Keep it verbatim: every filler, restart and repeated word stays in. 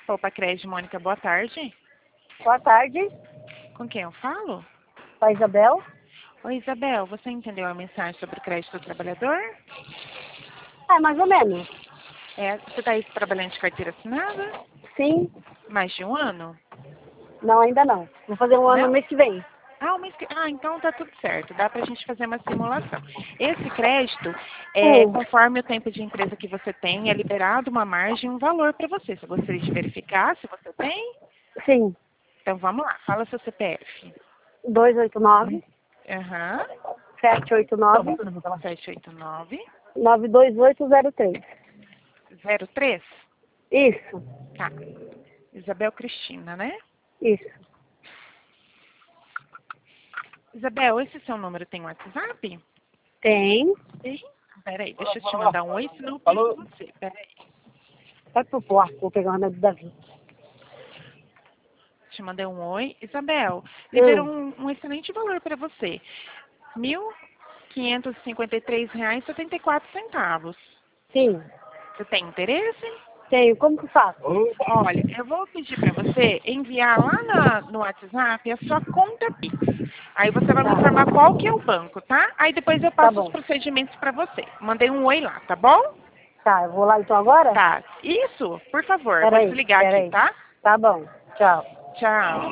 Opa, Crédito, Mônica, boa tarde. Boa tarde, Com quem eu falo? com a Isabel. Oi, Isabel, você entendeu a mensagem sobre o crédito do trabalhador? É, mais ou menos. É, você está aí trabalhando de carteira assinada? Sim, Mais de um ano? não, ainda não. Vou fazer um ano no Não? mês que vem. Ah, o mês que... ah, então tá tudo certo. Dá pra gente fazer uma simulação. Esse crédito, é, Hum, conforme o tempo de empresa que você tem, é liberado uma margem, um valor para você. Você gostaria de verificar se você tem? sim, Então vamos lá, fala seu C P F. dois oito nove, Aham. sete oito nove, sete oito nove nove dois oito zero três. zero três. Isso, Tá. Isabel Cristina, né? isso. Isabel, esse seu número tem WhatsApp? Tem. Tem. Peraí, deixa eu te mandar um oi, senão eu perco você. Peraí. Pode pro quarto, vou pegar o remédio da vida. Te mandei um oi. Isabel, liberou Hum, um, um excelente valor para você. Mil quinhentos e cinquenta e três reais e setenta e quatro centavos. sim, Você tem interesse? tenho. Como que faço? Olha, eu vou pedir para você enviar lá na- no WhatsApp a sua conta Pix. Aí você vai me Tá, informar qual que é o banco, tá? Aí depois eu tá passo os bom. procedimentos para você. Mandei um oi lá, tá bom? Tá, eu vou lá então agora? Tá. Isso, por favor. Vou Peraí, desligar aqui, peraí. tá? Tá bom, tchau. Tchau.